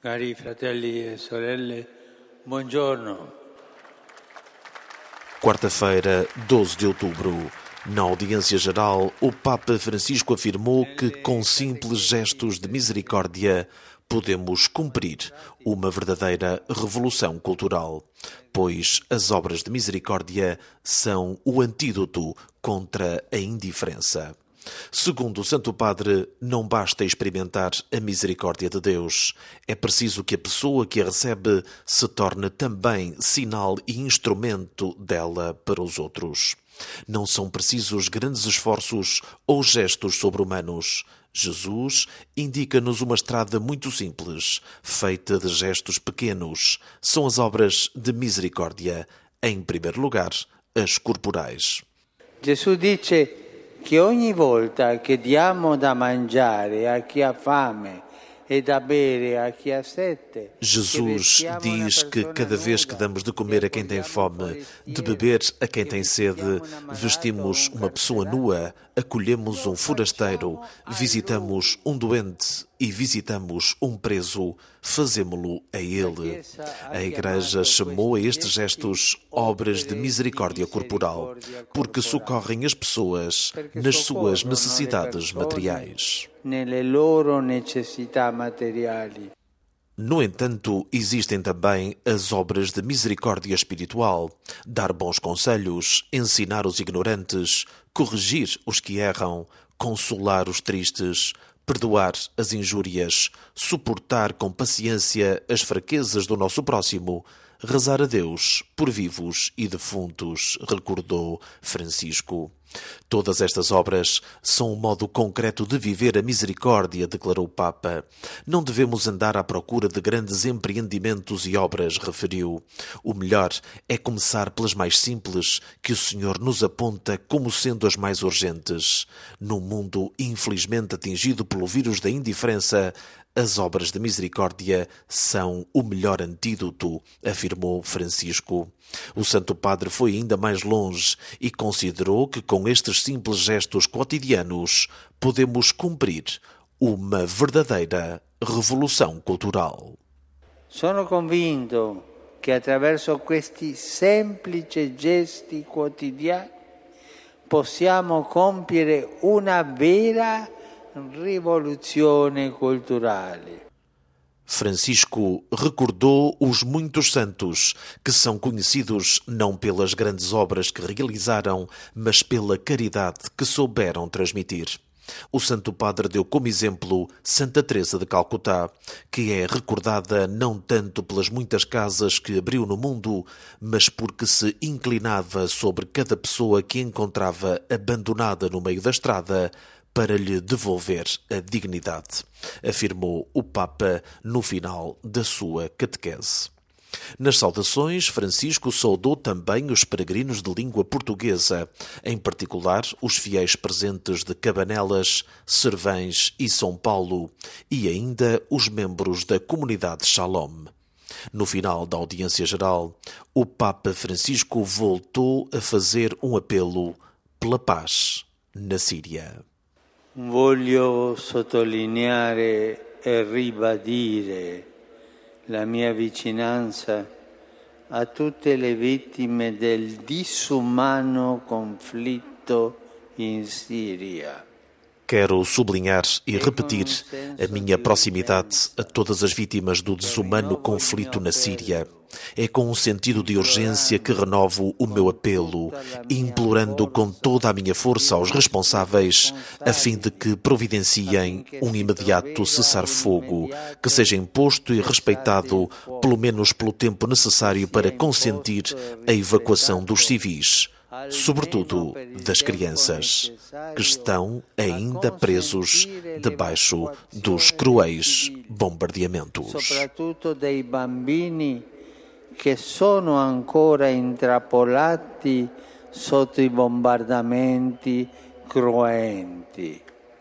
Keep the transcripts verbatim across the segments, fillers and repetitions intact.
Cari fratelli e sorelle, buongiorno. Quarta-feira, doze de outubro. Na audiência geral, o Papa Francisco afirmou que, com simples gestos de misericórdia, podemos cumprir uma verdadeira revolução cultural, pois as obras de misericórdia são o antídoto contra a indiferença. Segundo o Santo Padre, não basta experimentar a misericórdia de Deus. É preciso que a pessoa que a recebe se torne também sinal e instrumento dela para os outros. Não são precisos grandes esforços ou gestos sobre-humanos. Jesus indica-nos uma estrada muito simples, feita de gestos pequenos. São as obras de misericórdia, em primeiro lugar, as corporais. Jesus dice che ogni volta che diamo da mangiare a chi ha fame e da bere a chi ha sete. Jesus diz que cada vez que damos de comer a quem tem fome, de beber a quem tem sede, vestimos uma pessoa nua, acolhemos um forasteiro, visitamos um doente e visitamos um preso, fazemo-lo a ele. A Igreja chamou a estes gestos obras de misericórdia corporal, porque socorrem as pessoas nas suas necessidades materiais. No entanto, existem também as obras de misericórdia espiritual: dar bons conselhos, ensinar os ignorantes, corrigir os que erram, consolar os tristes, perdoar as injúrias, suportar com paciência as fraquezas do nosso próximo, rezar a Deus por vivos e defuntos, recordou Francisco. Todas estas obras são um modo concreto de viver a misericórdia, declarou o Papa. Não devemos andar à procura de grandes empreendimentos e obras, referiu. O melhor é começar pelas mais simples, que o Senhor nos aponta como sendo as mais urgentes. Num mundo infelizmente atingido pelo vírus da indiferença, as obras de misericórdia são o melhor antídoto, afirmou Francisco. O Santo Padre foi ainda mais longe e considerou que com estes simples gestos cotidianos podemos cumprir uma verdadeira revolução cultural. Sono convinto che attraverso questi semplici gesti quotidiani possiamo compiere una vera rivoluzione culturale. Francisco recordou os muitos santos que são conhecidos não pelas grandes obras que realizaram, mas pela caridade que souberam transmitir. O Santo Padre deu como exemplo Santa Teresa de Calcutá, que é recordada não tanto pelas muitas casas que abriu no mundo, mas porque se inclinava sobre cada pessoa que encontrava abandonada no meio da estrada, para lhe devolver a dignidade, afirmou o Papa no final da sua catequese. Nas saudações, Francisco saudou também os peregrinos de língua portuguesa, em particular os fiéis presentes de Cabanelas, Servães e São Paulo, e ainda os membros da comunidade Shalom. No final da audiência geral, o Papa Francisco voltou a fazer um apelo pela paz na Síria. Voglio sottolineare e ribadire la mia vicinanza a tutte le vittime del disumano conflitto in Siria. Quero sublinhar e repetir a minha proximidade a todas as vítimas do desumano conflito na Síria. É com um sentido de urgência que renovo o meu apelo, implorando com toda a minha força aos responsáveis, a fim de que providenciem um imediato cessar-fogo, que seja imposto e respeitado, pelo menos pelo tempo necessário para consentir a evacuação dos civis, sobretudo das crianças, que estão ainda presos debaixo dos cruéis bombardeamentos. che sono ancora intrappolati sotto i bombardamenti cruenti.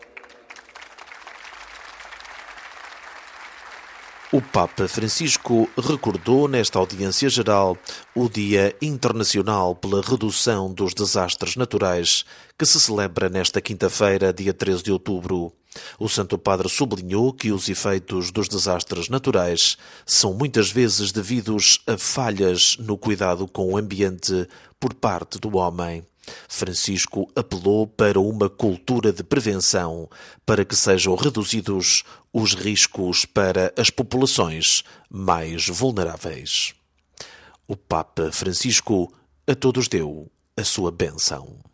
O Papa Francisco recordou nesta audiência geral o Dia Internacional pela Redução dos Desastres Naturais, que se celebra nesta quinta-feira, dia treze de outubro. O Santo Padre sublinhou que os efeitos dos desastres naturais são muitas vezes devidos a falhas no cuidado com o ambiente por parte do homem. Francisco apelou para uma cultura de prevenção, para que sejam reduzidos os riscos para as populações mais vulneráveis. O Papa Francisco a todos deu a sua bênção.